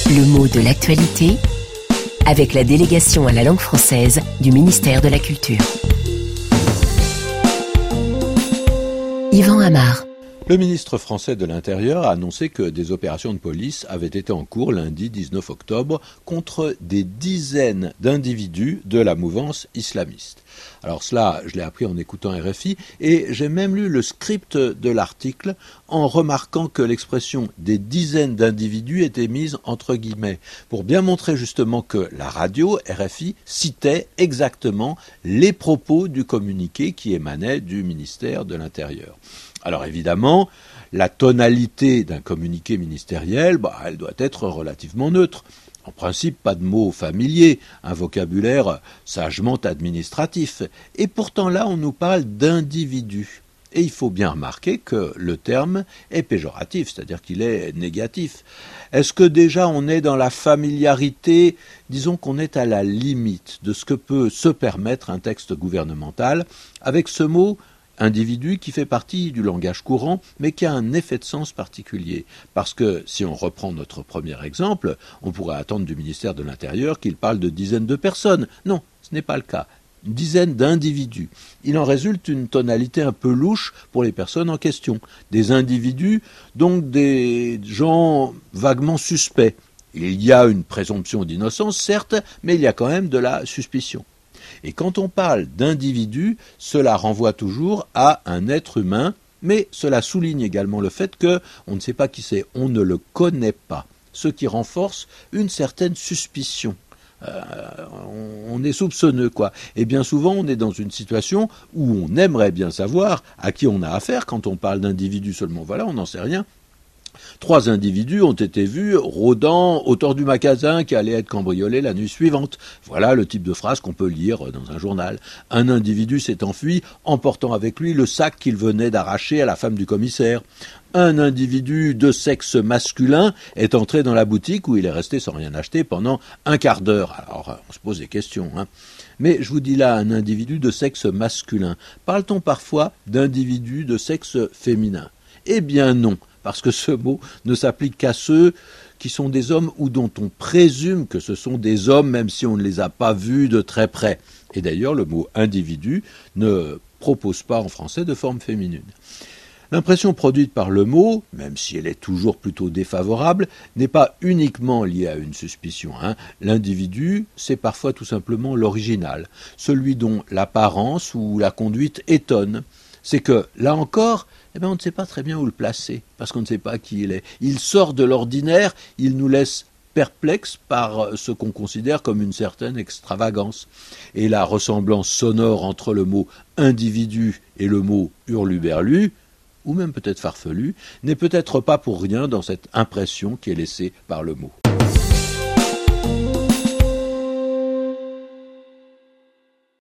Le mot de l'actualité avec la délégation à la langue française du ministère de la Culture. Yvan Amar. Le ministre français de l'Intérieur a annoncé que des opérations de police avaient été en cours lundi 19 octobre contre des dizaines d'individus de la mouvance islamiste. Alors cela, je l'ai appris en écoutant RFI et j'ai même lu le script de l'article en remarquant que l'expression des dizaines d'individus était mise entre guillemets pour bien montrer justement que la radio RFI citait exactement les propos du communiqué qui émanait du ministère de l'Intérieur. Alors évidemment, la tonalité d'un communiqué ministériel, elle doit être relativement neutre. En principe, pas de mots familiers, un vocabulaire sagement administratif. Et pourtant là, on nous parle d'individus. Et il faut bien remarquer que le terme est péjoratif, c'est-à-dire qu'il est négatif. Est-ce que déjà on est dans la familiarité, disons qu'on est à la limite de ce que peut se permettre un texte gouvernemental avec ce mot individu qui fait partie du langage courant, mais qui a un effet de sens particulier. Parce que, si on reprend notre premier exemple, on pourrait attendre du ministère de l'Intérieur qu'il parle de dizaines de personnes. Non, ce n'est pas le cas. Une dizaine d'individus. Il en résulte une tonalité un peu louche pour les personnes en question. Des individus, donc des gens vaguement suspects. Il y a une présomption d'innocence, certes, mais il y a quand même de la suspicion. Et quand on parle d'individu, cela renvoie toujours à un être humain, mais cela souligne également le fait qu'on ne sait pas qui c'est, on ne le connaît pas, ce qui renforce une certaine suspicion. On est soupçonneux, quoi. Et bien souvent, on est dans une situation où on aimerait bien savoir à qui on a affaire quand on parle d'individu seulement. Voilà, on n'en sait rien. 3 individus ont été vus rôdant autour du magasin qui allait être cambriolé la nuit suivante. Voilà le type de phrase qu'on peut lire dans un journal. Un individu s'est enfui, emportant avec lui le sac qu'il venait d'arracher à la femme du commissaire. Un individu de sexe masculin est entré dans la boutique où il est resté sans rien acheter pendant un quart d'heure. Alors, on se pose des questions, Mais je vous dis là, un individu de sexe masculin. Parle-t-on parfois d'individu de sexe féminin ? Eh bien non. Parce que ce mot ne s'applique qu'à ceux qui sont des hommes ou dont on présume que ce sont des hommes, même si on ne les a pas vus de très près. Et d'ailleurs, le mot individu ne propose pas en français de forme féminine. L'impression produite par le mot, même si elle est toujours plutôt défavorable, n'est pas uniquement liée à une suspicion. L'individu, c'est parfois tout simplement l'original, celui dont l'apparence ou la conduite étonne. C'est que, là encore, on ne sait pas très bien où le placer, parce qu'on ne sait pas qui il est. Il sort de l'ordinaire, il nous laisse perplexes par ce qu'on considère comme une certaine extravagance. Et la ressemblance sonore entre le mot individu et le mot hurluberlu, ou même peut-être farfelu, n'est peut-être pas pour rien dans cette impression qui est laissée par le mot.